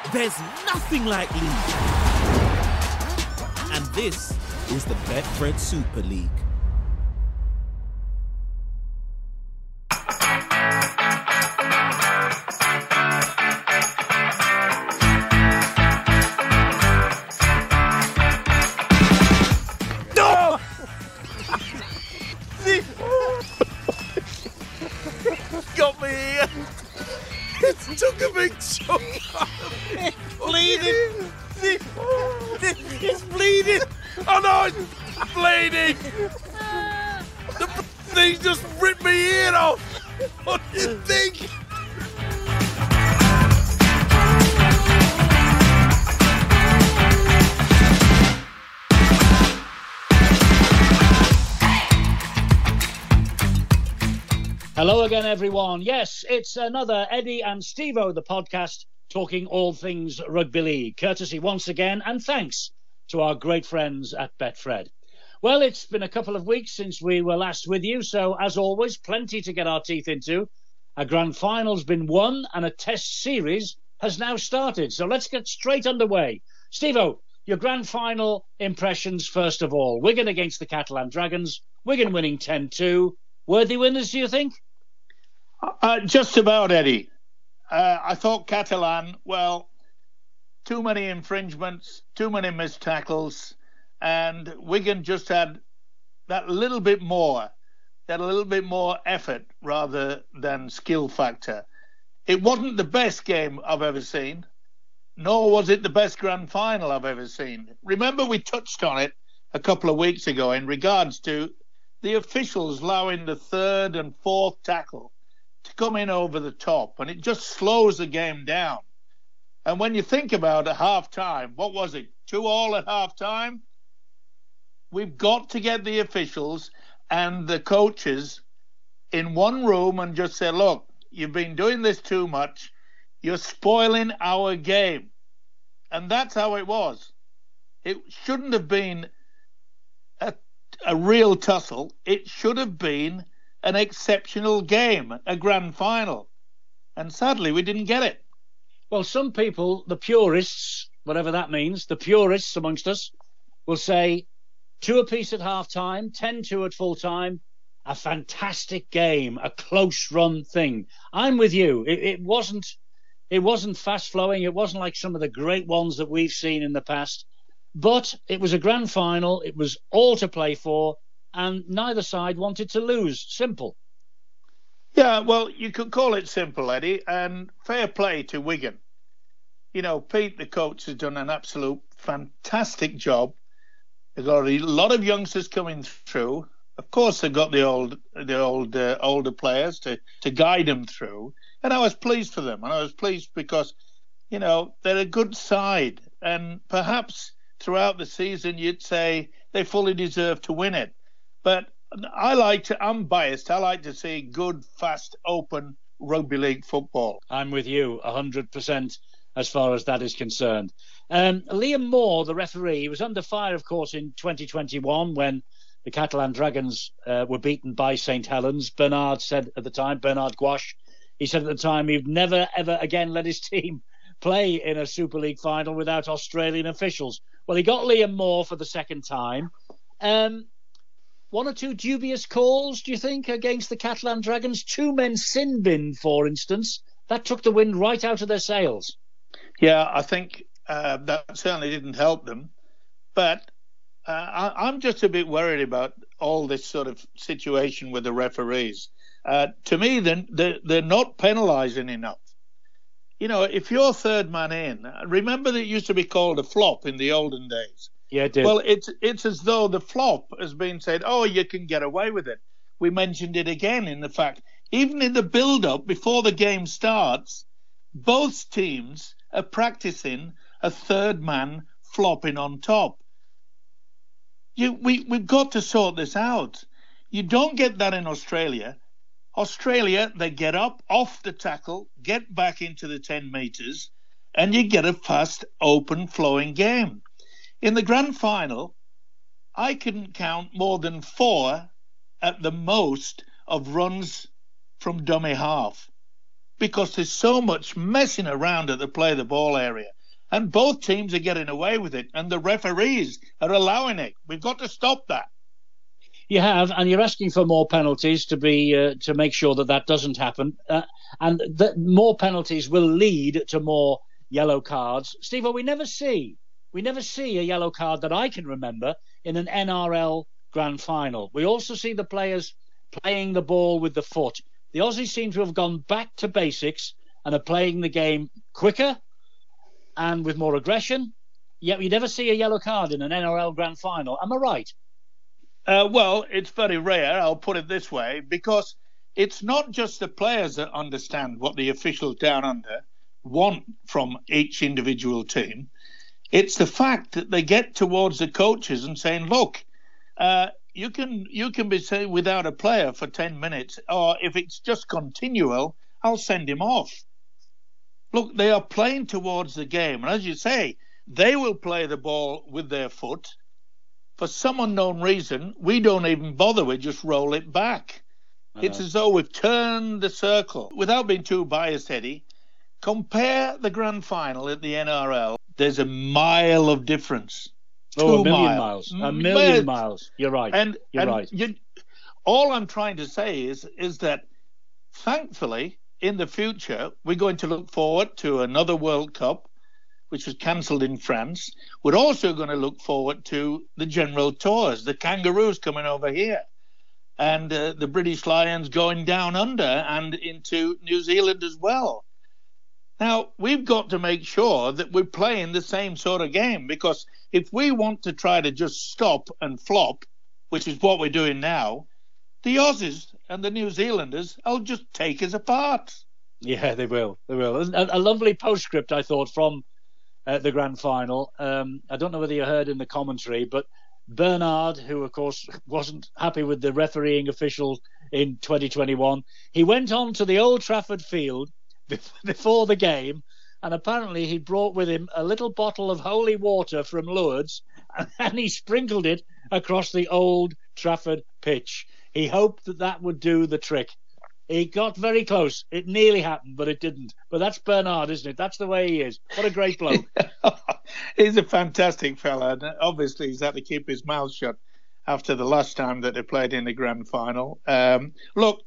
There's nothing like league. And this is the Betfred Super League. No! Got me here. It took a big chunk out of me. Bleeding. It's bleeding. Oh no, it's bleeding. The thing just ripped my ear off. What do you think? Hello again, everyone. Yes, it's another Eddie and Steve-O, the podcast, talking all things rugby league. Courtesy once again, and thanks to our great friends at Betfred. Well, it's been a couple of weeks since we were last with you, so as always, plenty to get our teeth into. A grand final's been won, and a test series has now started. So let's get straight underway. Steve-O, your grand final impressions first of all. Wigan against the Catalan Dragons. Wigan winning 10-2. Worthy winners, do you think? Just about, Eddie. I thought Catalan, well, too many infringements, too many missed tackles, and Wigan just had that little bit more effort rather than skill factor. It wasn't the best game I've ever seen, nor was it the best grand final I've ever seen. Remember, we touched on it a couple of weeks ago in regards to the officials allowing the third and fourth tackle to come in over the top, and it just slows the game down. And when you think about it, half-time, what was it, 2-2 at half-time? We've got to get the officials and the coaches in one room and just say, look, you've been doing this too much. You're spoiling our game. And that's how it was. It shouldn't have been a real tussle. It should have been an exceptional game, a grand final. And sadly, we didn't get it. Well, some people, the purists, whatever that means, the purists amongst us, will say 2 apiece at half-time, 10-2 at full-time, a fantastic game, a close-run thing. I'm with you. It wasn't fast-flowing. It wasn't like some of the great ones that we've seen in the past. But it was a grand final. It was all to play for, and neither side wanted to lose. Simple. Yeah, well, you could call it simple, Eddie, and fair play to Wigan. You know, Pete, the coach, has done an absolute fantastic job. They've got a lot of youngsters coming through. Of course, they've got the older players to guide them through, and I was pleased for them. And I was pleased because, you know, they're a good side, and perhaps throughout the season, you'd say they fully deserve to win it. But I'm biased. I like to see good, fast, open rugby league football. I'm with you 100% as far as that is concerned. Liam Moore, the referee, was under fire, of course, in 2021 when the Catalan Dragons were beaten by St. Helens. Bernard Gouache, he said at the time he'd never, ever again let his team play in a Super League final without Australian officials. Well, he got Liam Moore for the second time. 1 or 2 dubious calls, do you think, against the Catalan Dragons? 2 men sin bin, for instance. That took the wind right out of their sails. Yeah, I think that certainly didn't help them. But I'm just a bit worried about all this sort of situation with the referees. To me, they're not penalising enough. You know, if you're third man in, remember that it used to be called a flop in the olden days. Yeah, it did. Well, it's as though the flop has been said, oh, you can get away with it. We mentioned it again in the fact, even in the build-up before the game starts, both teams are practicing a third man flopping on top. We've got to sort this out. You don't get that in Australia. Australia, they get up off the tackle, get back into the 10 metres, and you get a fast, open, flowing game. In the grand final, I couldn't count more than 4 at the most of runs from dummy half because there's so much messing around at the play the ball area. And both teams are getting away with it, and the referees are allowing it. We've got to stop that. You have, and you're asking for more penalties to make sure that doesn't happen. And that more penalties will lead to more yellow cards. Steve, we never see a yellow card that I can remember in an NRL grand final. We also see the players playing the ball with the foot. The Aussies seem to have gone back to basics and are playing the game quicker and with more aggression. Yet we never see a yellow card in an NRL grand final. Am I right? Well, it's very rare, I'll put it this way, because it's not just the players that understand what the officials down under want from each individual team. It's the fact that they get towards the coaches and saying, look, you can be say without a player for 10 minutes, or if it's just continual, I'll send him off. Look, they are playing towards the game. And as you say, they will play the ball with their foot. For some unknown reason, we don't even bother. We just roll it back. It's as though we've turned the circle. Without being too biased, Eddie, compare the grand final at the NRL. There's a mile of difference. Oh, a million miles. A million miles. You're right. You're right. All I'm trying to say is that, thankfully, in the future, we're going to look forward to another World Cup, which was cancelled in France. We're also going to look forward to the general tours, the Kangaroos coming over here, and the British Lions going down under and into New Zealand as well. Now, we've got to make sure that we're playing the same sort of game, because if we want to try to just stop and flop, which is what we're doing now, the Aussies and the New Zealanders will just take us apart. Yeah, they will. They will. A lovely postscript, I thought, from the grand final. I don't know whether you heard in the commentary, but Bernard, who of course wasn't happy with the refereeing official in 2021, he went on to the Old Trafford field before the game, and apparently he brought with him a little bottle of holy water from Lourdes, and he sprinkled it across the Old Trafford pitch. He hoped that would do the trick. He got very close. It nearly happened, but it didn't. But that's Bernard, isn't it? That's the way he is. What a great bloke. He's a fantastic fella. And obviously, he's had to keep his mouth shut after the last time that they played in the grand final. Look,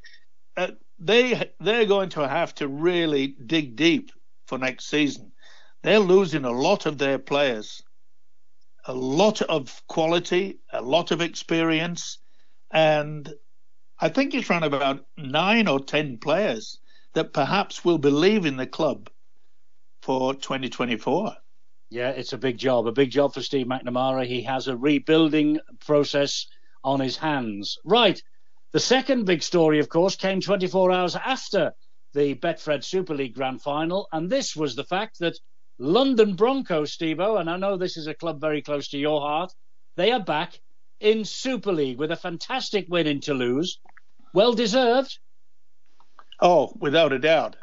they're going to have to really dig deep for next season. They're losing a lot of their players, a lot of quality, a lot of experience, and I think it's around about 9 or 10 players that perhaps will be leaving the club for 2024. Yeah, it's a big job for Steve McNamara. He has a rebuilding process on his hands. Right. The second big story, of course, came 24 hours after the Betfred Super League Grand Final, and this was the fact that London Broncos, Steve-O, and I know this is a club very close to your heart, they are back in Super League with a fantastic win in Toulouse. Well deserved. Oh, without a doubt.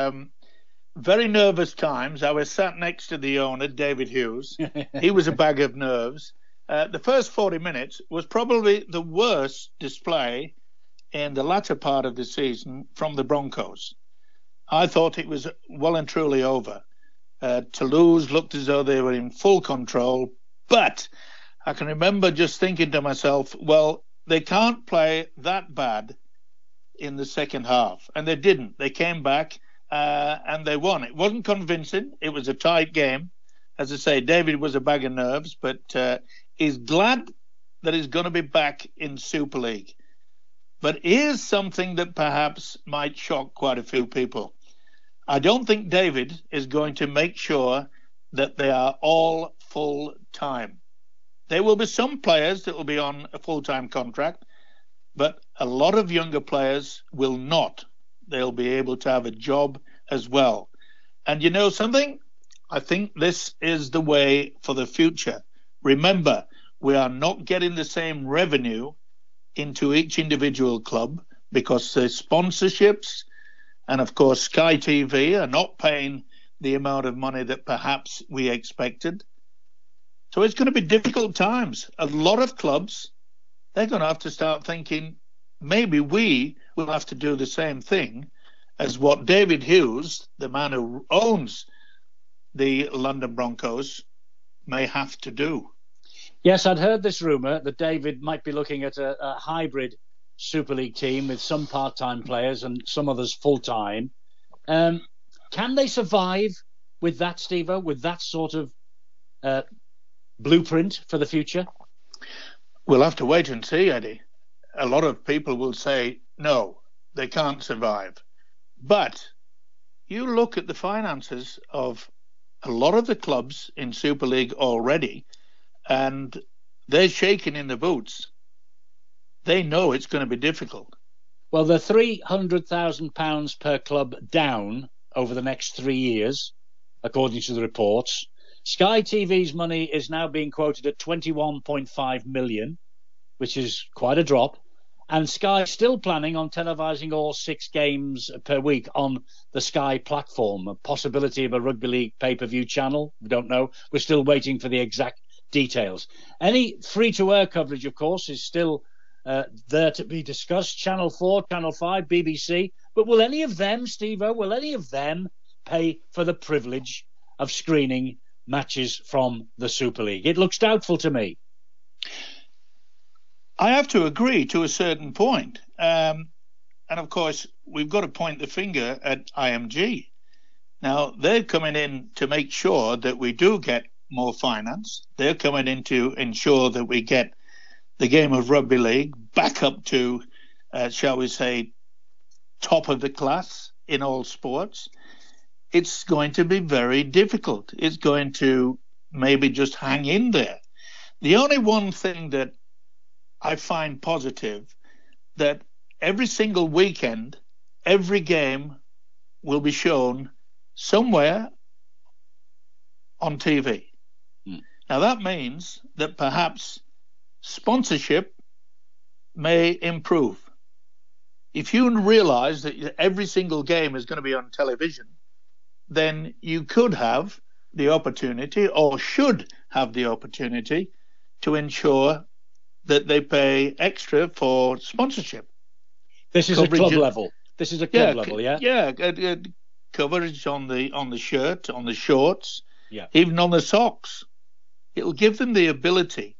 Very nervous times. I was sat next to the owner, David Hughes. He was a bag of nerves. The first 40 minutes was probably the worst display in the latter part of the season from the Broncos. I thought it was well and truly over. Toulouse looked as though they were in full control, but I can remember just thinking to myself, well, they can't play that bad in the second half. And they didn't. They came back and they won. It wasn't convincing. It was a tight game. As I say, David was a bag of nerves, but he's glad that he's going to be back in Super League. But here's something that perhaps might shock quite a few people. I don't think David is going to make sure that they are all full-time. There will be some players that will be on a full-time contract, but a lot of younger players will not. They'll be able to have a job as well. And you know something? I think this is the way for the future. Remember, we are not getting the same revenue into each individual club because the sponsorships and, of course, Sky TV are not paying the amount of money that perhaps we expected. So it's going to be difficult times. A lot of clubs, they're going to have to start thinking, maybe we will have to do the same thing as what David Hughes, the man who owns the London Broncos may have to do. Yes, I'd heard this rumour that David might be looking at a hybrid Super League team with some part-time players and some others full-time. Can they survive with that, Steve-O, with that sort of blueprint for the future? We'll have to wait and see, Eddie. A lot of people will say, no, they can't survive. But you look at the finances of a lot of the clubs in Super League already, and they're shaking in the boots. They know it's going to be difficult. Well, they're £300,000 per club down over the next 3 years, according to the reports. Sky TV's money is now being quoted at 21.5 million, which is quite a drop. And Sky still planning on televising all 6 games per week on the Sky platform. A possibility of a rugby league pay-per-view channel, we don't know. We're still waiting for the exact details. Any free-to-air coverage, of course, is still there to be discussed. Channel 4, Channel 5, BBC. But will any of them, Steve-O, will any of them pay for the privilege of screening matches from the Super League? It looks doubtful to me. I have to agree to a certain point. And of course, we've got to point the finger at IMG. Now, they're coming in to make sure that we do get more finance. They're coming in to ensure that we get the game of rugby league back up to, shall we say, top of the class in all sports. It's going to be very difficult. It's going to maybe just hang in there. The only one thing that I find positive, that every single weekend, every game will be shown somewhere on TV. Now, that means that perhaps sponsorship may improve. If you realise that every single game is going to be on television, then you could have the opportunity, or should have the opportunity, to ensure that they pay extra for sponsorship. This is coverage a club level. This is a club level, yeah? Yeah, coverage on the shirt, on the shorts, yeah, even on the socks. It'll give them the ability.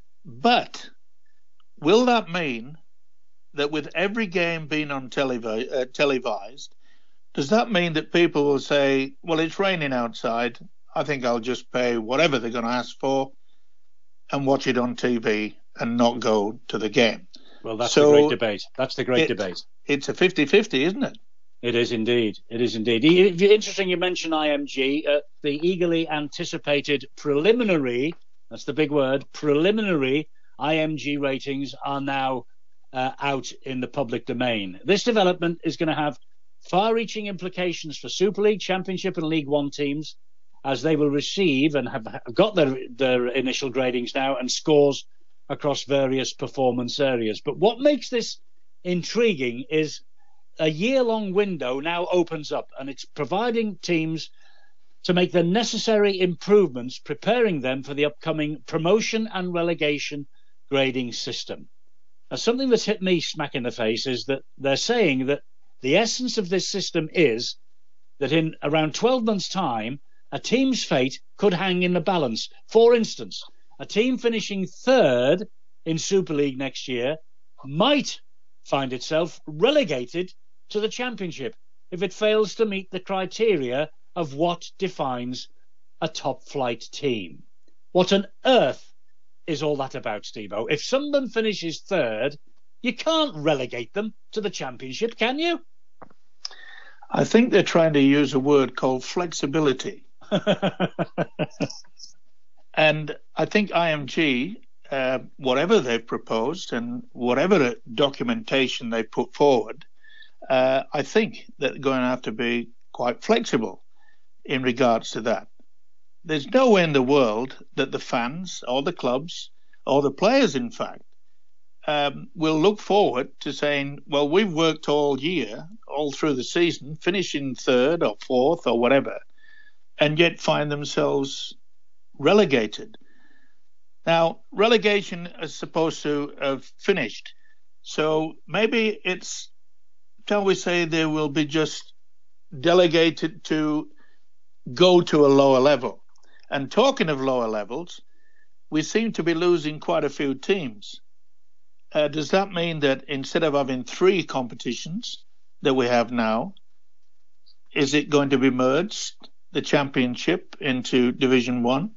But will that mean that with every game being on televised, does that mean that people will say, well, it's raining outside, I think I'll just pay whatever they're going to ask for and watch it on TV and not go to the game? Well, that's the great debate. That's the great debate. It's a 50-50, isn't it? It is indeed. It is indeed. Interesting you mention IMG. The eagerly anticipated preliminary, that's the big word, preliminary IMG ratings are now out in the public domain. This development is going to have far-reaching implications for Super League, Championship and League One teams, as they will receive and have got their initial gradings now and scores across various performance areas. But what makes this intriguing is a year-long window now opens up, and it's providing teams to make the necessary improvements, preparing them for the upcoming promotion and relegation grading system. Now, something that's hit me smack in the face is that they're saying that the essence of this system is that in around 12 months' time, a team's fate could hang in the balance. For instance, a team finishing third in Super League next year might find itself relegated to the Championship if it fails to meet the criteria of what defines a top-flight team. What on earth is all that about, Steve-O? If someone finishes third, you can't relegate them to the Championship, can you? I think they're trying to use a word called flexibility. And I think IMG, whatever they've proposed and whatever documentation they put forward, I think that they're going to have to be quite flexible in regards to that. There's no way in the world that the fans or the clubs or the players, in fact, will look forward to saying, well, we've worked all year, all through the season, finishing third or fourth or whatever, and yet find themselves relegated. Now, relegation is supposed to have finished. So maybe it's, shall we say, they will be just delegated to go to a lower level. And talking of lower levels, we seem to be losing quite a few teams. Does that mean that instead of having 3 competitions that we have now, is it going to be merged, the Championship, into Division 1?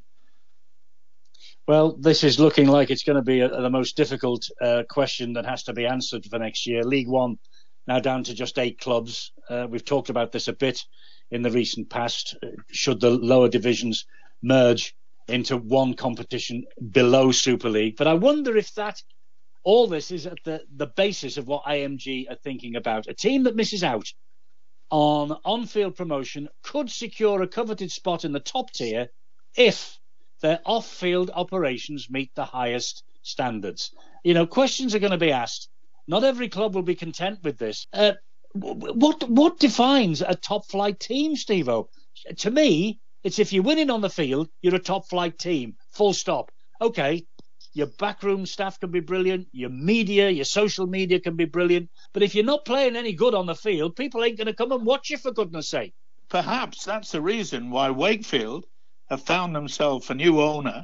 Well, this is looking like it's going to be the most difficult question that has to be answered for next year. League One now down to just 8 clubs. We've talked about this a bit in the recent past. Should the lower divisions merge into one competition below Super League? But I wonder if all this is at the basis of what IMG are thinking about. A team that misses out on-field promotion could secure a coveted spot in the top tier if their off-field operations meet the highest standards. Questions are going to be asked. Not every club will be content with this. What defines a top-flight team, Steve-O? To me, it's if you're winning on the field, you're a top-flight team. Full stop. Okay, your backroom staff can be brilliant. Your media, your social media can be brilliant. But if you're not playing any good on the field, people ain't going to come and watch you, for goodness sake. Perhaps that's the reason why Wakefield have found themselves a new owner,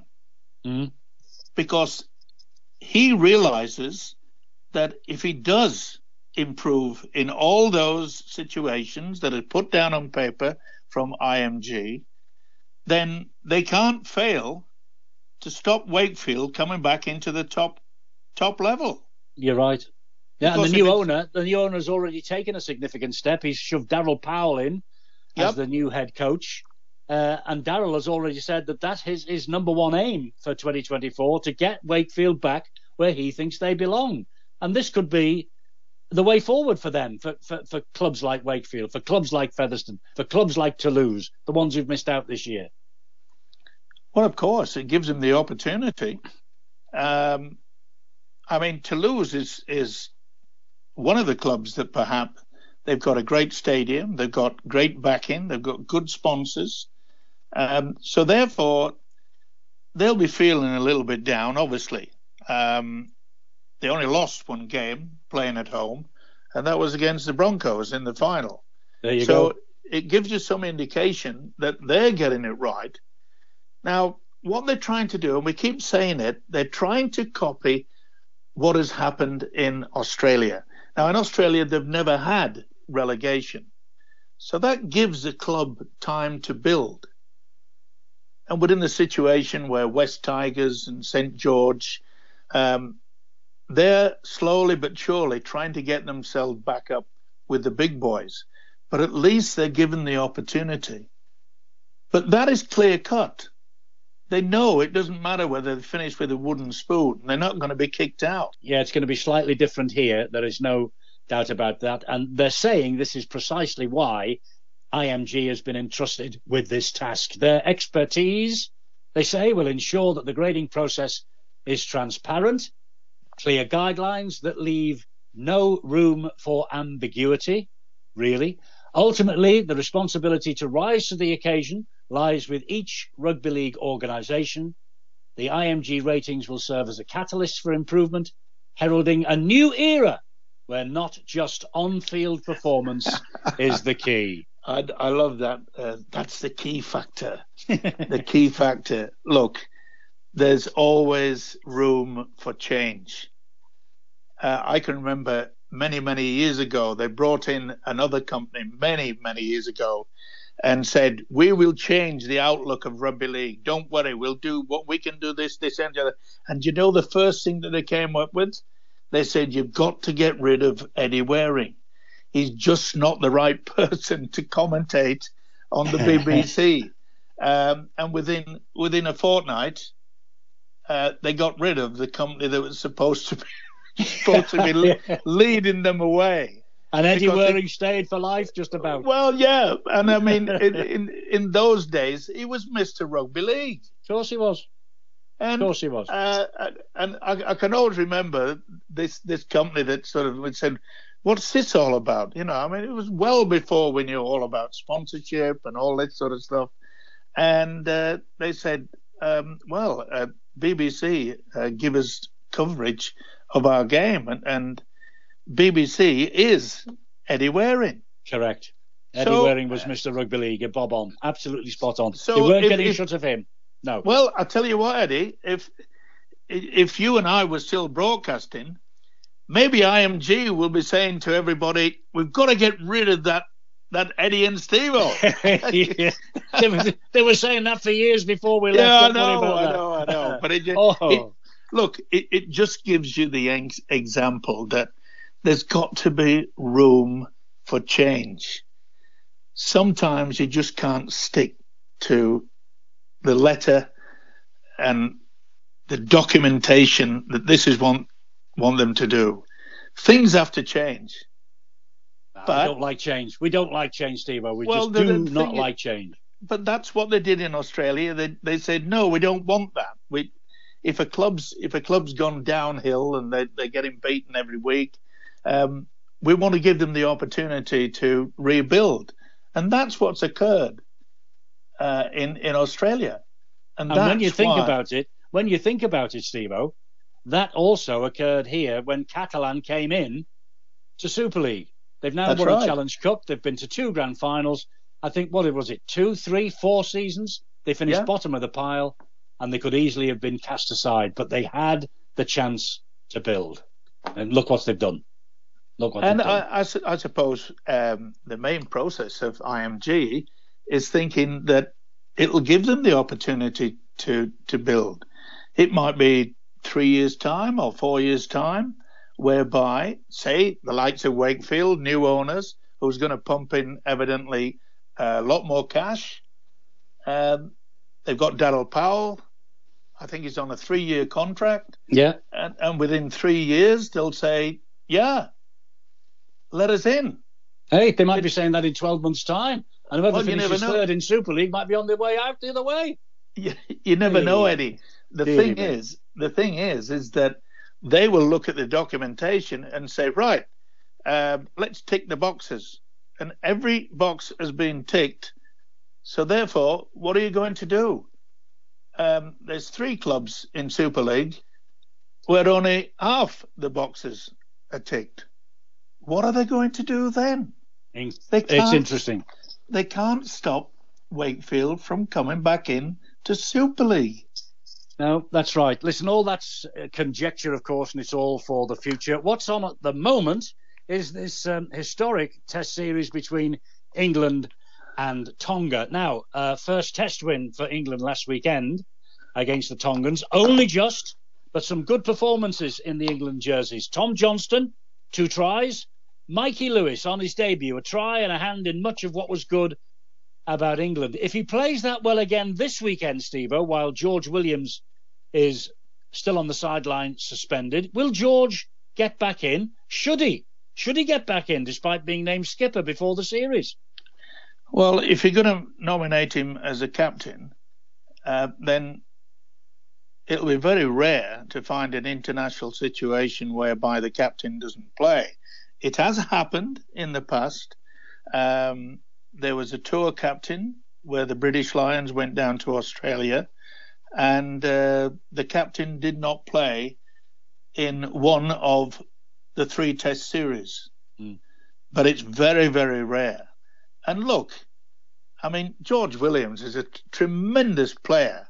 because he realizes that if he does improve in all those situations that are put down on paper from IMG, then they can't fail to stop Wakefield coming back into the top level. You're right. Yeah, because and the new owner's already taken a significant step. He's shoved Darryl Powell in as the new head coach. And Darryl has already said that is his number one aim for 2024, to get Wakefield back where he thinks they belong. And this could be the way forward for them, for clubs like Wakefield, for clubs like Featherstone, for clubs like Toulouse, the ones who've missed out this year. Well, of course, it gives them the opportunity. Toulouse is one of the clubs that perhaps they've got a great stadium, they've got great backing, they've got good sponsors. So therefore, they'll be feeling a little bit down, obviously. They only lost one game playing at home, and that was against the Broncos in the final. There you go. So it gives you some indication that they're getting it right. Now, what they're trying to do, and we keep saying it, they're trying to copy what has happened in Australia. Now, in Australia, they've never had relegation. So that gives the club time to build. And within the situation where West Tigers and St. George, they're slowly but surely trying to get themselves back up with the big boys. But at least they're given the opportunity. But that is clear cut. They know it doesn't matter whether they finish with a wooden spoon. They're not going to be kicked out. Yeah, it's going to be slightly different here. There is no doubt about that. And they're saying this is precisely why IMG has been entrusted with this task. Their expertise, they say, will ensure that the grading process is transparent, clear guidelines that leave no room for ambiguity, really. Ultimately, the responsibility to rise to the occasion lies with each rugby league organisation. The IMG ratings will serve as a catalyst for improvement, heralding a new era where not just on-field performance is the key. I love that. That's the key factor. The key factor. Look, there's always room for change. I can remember many years ago, they brought in another company many years ago and said, we will change the outlook of rugby league. Don't worry, we'll do what we can do, this, and the other. And you know the first thing that they came up with? They said, you've got to get rid of Eddie Waring. He's just not the right person to commentate on the BBC. And within a fortnight, they got rid of the company that was supposed to be leading them away. And Eddie Waring stayed for life, just about. Well, yeah. And I mean, in those days, he was Mr. Rugby League. Of course he was. And, of course he was. And I can always remember this company that sort of said, what's this all about? You know, I mean, it was well before we knew all about sponsorship and all that sort of stuff. And they said, BBC, give us coverage of our game. And BBC is Eddie Waring. Correct. Eddie Waring was Mr. Rugby League, bob on, absolutely spot on. So they weren't getting shut of him. No. Well, I tell you what, Eddie, if you and I were still broadcasting, maybe IMG will be saying to everybody, we've got to get rid of that Eddie and Steve-O. Yeah. They were saying that for years before we left. Yeah, I know. But it just gives you the example that there's got to be room for change. Sometimes you just can't stick to the letter and the documentation that this is want them to do. Things have to change. But we don't like change. We don't like change, Steve-O. We just do not like change. But that's what they did in Australia. They said, no, we don't want that. If a club's gone downhill and they're getting beaten every week, we want to give them the opportunity to rebuild. And that's what's occurred in Australia. And when you think about it, Steve-O, that also occurred here when Catalan came in to Super League. They've now won a Challenge Cup. They've been to 2 grand finals. I think, 2, 3, 4 seasons? They finished bottom of the pile, and they could easily have been cast aside. But they had the chance to build. And look what they've done. I suppose the main process of IMG is thinking that it'll give them the opportunity to build. It might be 3 years' time or 4 years' time, whereby, say, the likes of Wakefield, new owners, who's going to pump in, evidently, a lot more cash. They've got Daryl Powell. I think he's on a 3-year contract. Yeah. And within 3 years, they'll say, yeah, let us in. Hey, they might be saying that in 12 months' time. And whoever finishes third in Super League might be on their way out the other way. You never know, Eddie. The thing is that they will look at the documentation and say, right, let's tick the boxes. And every box has been ticked. So therefore, what are you going to do? There's 3 clubs in Super League where only half the boxes are ticked. What are they going to do then? It's interesting. They can't stop Wakefield from coming back in to Super League. No, that's right. Listen, all that's conjecture, of course, and it's all for the future. What's on at the moment is this historic test series between England and Tonga. Now, first test win for England last weekend against the Tongans. Only just, but some good performances in the England jerseys. Tom Johnston, 2 tries. Mikey Lewis on his debut, a try and a hand in much of what was good about England. If he plays that well again this weekend, Steve-O, while George Williams is still on the sideline suspended, will George get back in? Should he? Should he get back in despite being named skipper before the series? Well, if you're going to nominate him as a captain, then it'll be very rare to find an international situation whereby the captain doesn't play. It has happened in the past. There was a tour captain where the British Lions went down to Australia, and the captain did not play in one of the 3 test series. But it's very, very rare. And look, I mean, George Williams is a tremendous player.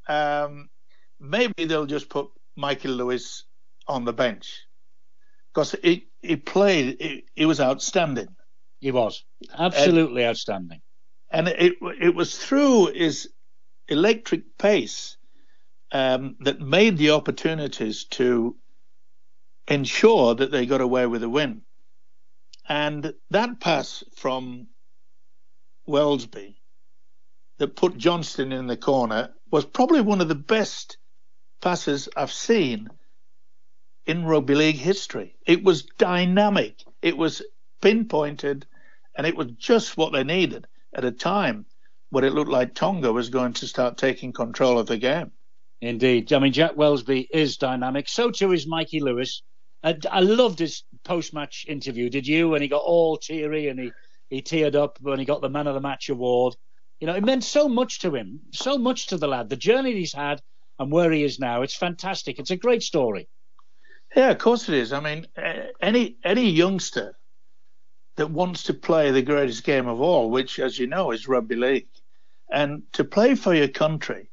Maybe they'll just put Michael Lewis on the bench because he played, he was outstanding. He was absolutely outstanding. And it was through his electric pace that made the opportunities to ensure that they got away with a win. And that pass from Welsby that put Johnston in the corner was probably one of the best passes I've seen in rugby league history. It was dynamic, it was pinpointed, and it was just what they needed at a time when it looked like Tonga was going to start taking control of the game. Indeed. I mean, Jack Welsby is dynamic. So too is Mikey Lewis. I loved his post-match interview. Did you? And he got all teary and he teared up when he got the Man of the Match award. You know, it meant so much to him, so much to the lad. The journey he's had and where he is now, it's fantastic. It's a great story. Yeah, of course it is. I mean, any youngster that wants to play the greatest game of all, which, as you know, is rugby league. And to play for your country,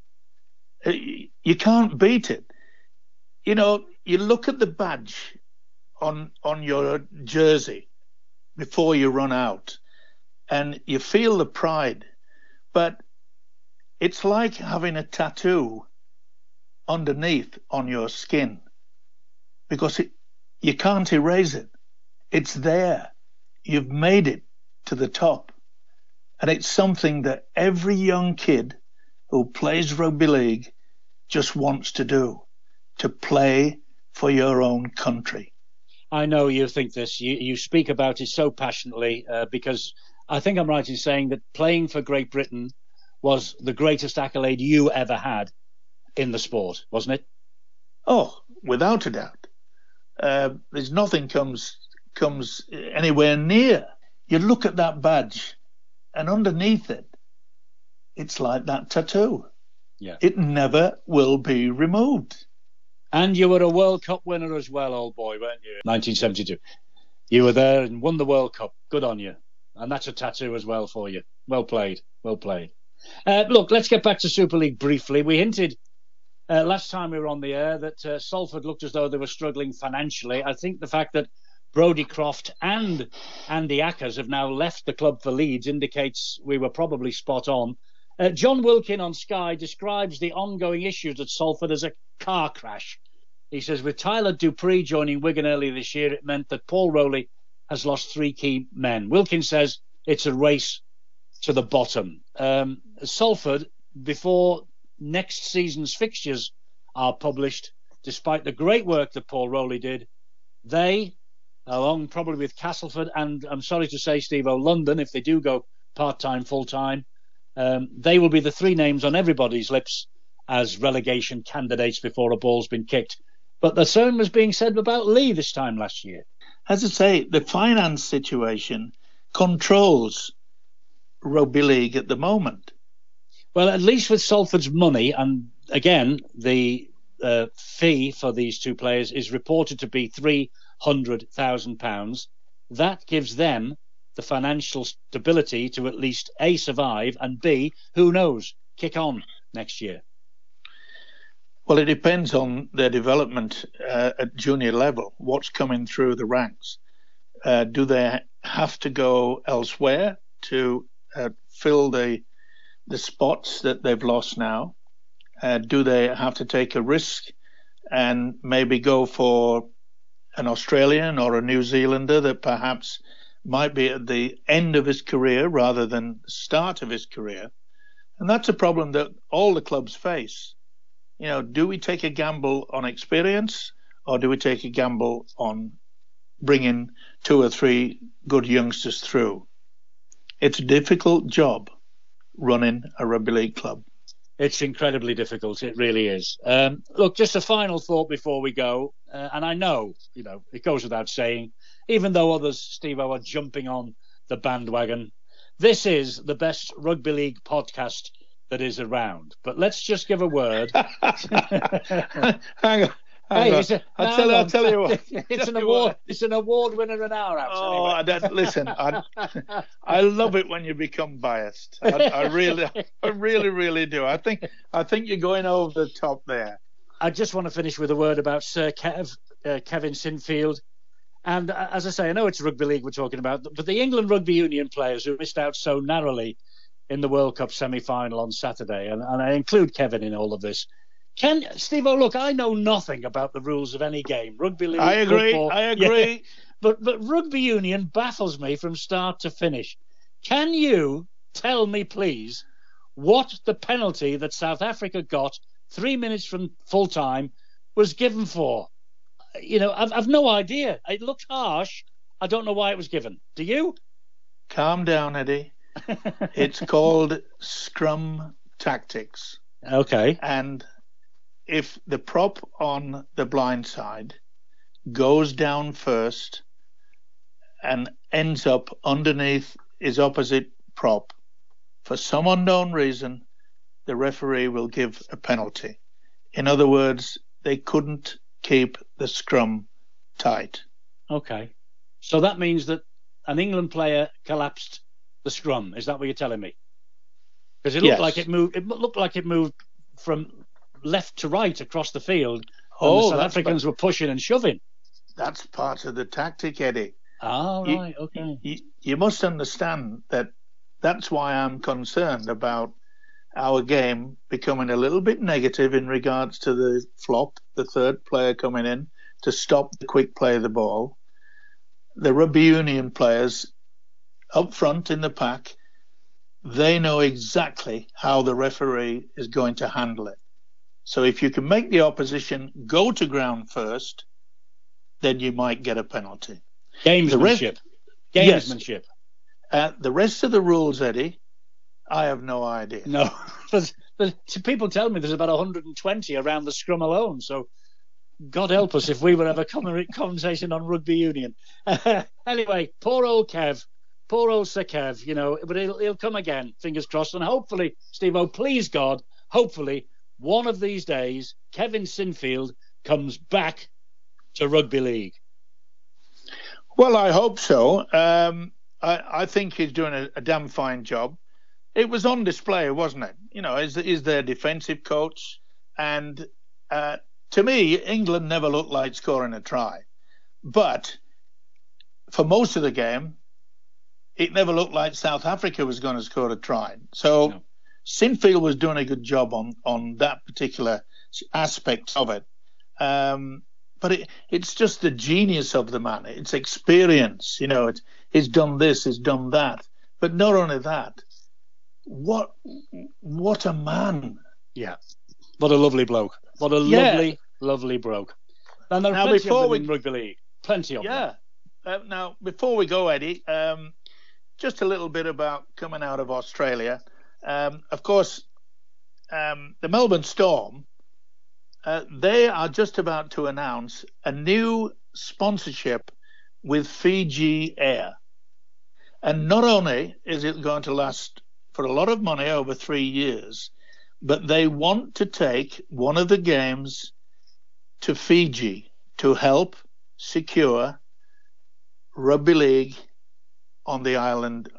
you can't beat it. You know, you look at the badge on your jersey before you run out, and you feel the pride. But it's like having a tattoo underneath on your skin, because you can't erase it. It's there. You've made it to the top. And it's something that every young kid who plays rugby league just wants to do, to play for your own country. I know you think this. You speak about it so passionately because I think I'm right in saying that playing for Great Britain was the greatest accolade you ever had in the sport, wasn't it? Oh, without a doubt. There's nothing comes anywhere near. You look at that badge, and underneath it, it's like that tattoo. Yeah. It never will be removed. And you were a World Cup winner as well, old boy, weren't you? 1972. You were there and won the World Cup. Good on you. And that's a tattoo as well for you. Well played. Well played. Look, let's get back to Super League briefly. We hinted last time we were on the air that Salford looked as though they were struggling financially. I think the fact that Brodie Croft and Andy Ackers have now left the club for Leeds indicates we were probably spot on. John Wilkin on Sky describes the ongoing issues at Salford as a car crash. He says, with Tyler Dupree joining Wigan earlier this year, it meant that Paul Rowley has lost 3 key men. Wilkin says it's a race to the bottom. Salford, before next season's fixtures are published, despite the great work that Paul Rowley did, they, along probably with Castleford and, I'm sorry to say, Steve-O, London, if they do go part-time, full-time, they will be the 3 names on everybody's lips as relegation candidates before a ball's been kicked. But the same was being said about Lee this time last year. As I say, the finance situation controls rugby league at the moment. Well, at least with Salford's money, and again, the fee for these 2 players is reported to be £300,000. That gives them the financial stability to at least A, survive, and B, who knows, kick on next year. Well, it depends on their development at junior level, what's coming through the ranks. Do they have to go elsewhere to fill the spots that they've lost now? Do they have to take a risk and maybe go for an Australian or a New Zealander that perhaps might be at the end of his career rather than the start of his career? And that's a problem that all the clubs face. You know, do we take a gamble on experience, or do we take a gamble on bringing 2 or 3 good youngsters through? It's a difficult job running a rugby league club. It's incredibly difficult. It really is. Look, just a final thought before we go. And I know, it goes without saying, even though others, Steve-O, are jumping on the bandwagon, this is the best rugby league podcast that is around. But let's just give a word. Hang on. Hey, I'll tell you what. It's an award. It's an award winner in our house. Oh, anyway. Listen, I love it when you become biased. I really do. I think you're going over the top there. I just want to finish with a word about Sir Kevin Sinfield. And as I say, I know it's rugby league we're talking about, but the England Rugby Union players who missed out so narrowly in the World Cup semi-final on Saturday, and I include Kevin in all of this. Steve-O, look, I know nothing about the rules of any game. Rugby league, I agree. football, I agree. Yeah. But rugby union baffles me from start to finish. Can you tell me, please, what the penalty that South Africa got 3 minutes from full time was given for? I've no idea. It looks harsh. I don't know why it was given. Do you? Calm down, Eddie. It's called scrum tactics. Okay. And if the prop on the blind side goes down first and ends up underneath his opposite prop, for some unknown reason, the referee will give a penalty. In other words, they couldn't keep the scrum tight. Okay. So that means that an England player collapsed the scrum. Is that what you're telling me? Because it looked like it moved. It looked like it moved from left to right across the field. And the South Africans were pushing and shoving. That's part of the tactic, Eddie. Right, okay. You must understand that that's why I'm concerned about our game becoming a little bit negative in regards to the flop, the third player coming in to stop the quick play of the ball. The rugby union players up front in the pack, they know exactly how the referee is going to handle it. So if you can make the opposition go to ground first, then you might get a penalty. Gamesmanship. Yes. The rest of the rules, Eddie, I have no idea. No. People tell me there's about 120 around the scrum alone, so God help us if we were ever conversation on rugby union. Anyway, poor old Kev, poor old Sir Kev, but he'll come again, fingers crossed. And hopefully, Steve-O, please God, hopefully one of these days, Kevin Sinfield comes back to rugby league. Well, I hope so. I think he's doing a damn fine job. It was on display, wasn't it? He's their defensive coach. And to me, England never looked like scoring a try. But for most of the game, it never looked like South Africa was going to score a try. So no. Sinfield was doing a good job on that particular aspect of it. But it's just the genius of the man. It's experience. He's done this, he's done that. But not only that, what a man. Yeah. What a lovely bloke. What a lovely bloke. And there are plenty of them in rugby league. Plenty of them. Yeah. Now, before we go, Eddie, just a little bit about coming out of Australia. Of course, the Melbourne Storm, they are just about to announce a new sponsorship with Fiji Air. And not only is it going to last for a lot of money over 3 years, but they want to take one of the games to Fiji to help secure rugby league on the islands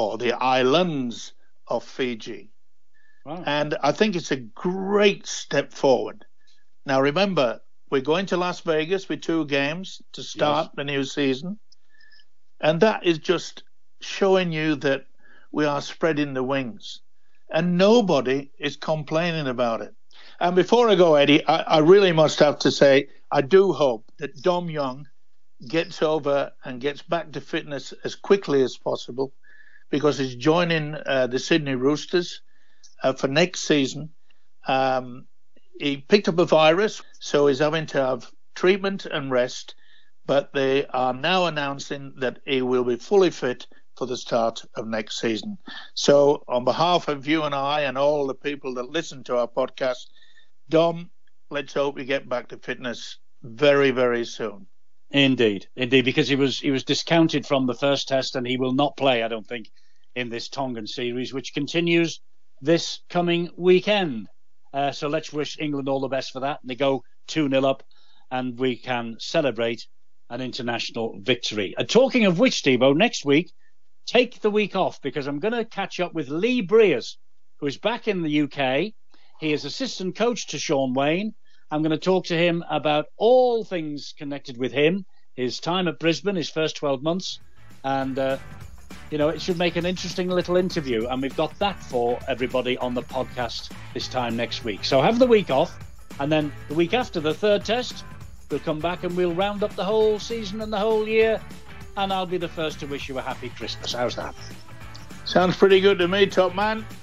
of Fiji. Wow. And I think it's a great step forward. Now, remember, we're going to Las Vegas with 2 games to start the new season. And that is just showing you that we are spreading the wings. And nobody is complaining about it. And before I go, Eddie, I really must have to say, I do hope that Dom Young gets over and gets back to fitness as quickly as possible, because he's joining the Sydney Roosters for next season. He picked up a virus, so he's having to have treatment and rest, but they are now announcing that he will be fully fit for the start of next season. So on behalf of you and I and all the people that listen to our podcast, Dom, let's hope we get back to fitness very, very soon. Indeed, because he was discounted from the first test, and he will not play, I don't think, in this Tongan series, which continues this coming weekend. So let's wish England all the best for that. And they go 2-0 up, and we can celebrate an international victory. And talking of which, Steve-O, next week, take the week off, because I'm going to catch up with Lee Briers, who is back in the UK. He is assistant coach to Sean Wayne. I'm going to talk to him about all things connected with him, his time at Brisbane, his first 12 months. And, it should make an interesting little interview. And we've got that for everybody on the podcast this time next week. So have the week off. And then the week after the third test, we'll come back and we'll round up the whole season and the whole year. And I'll be the first to wish you a happy Christmas. How's that? Sounds pretty good to me, top man.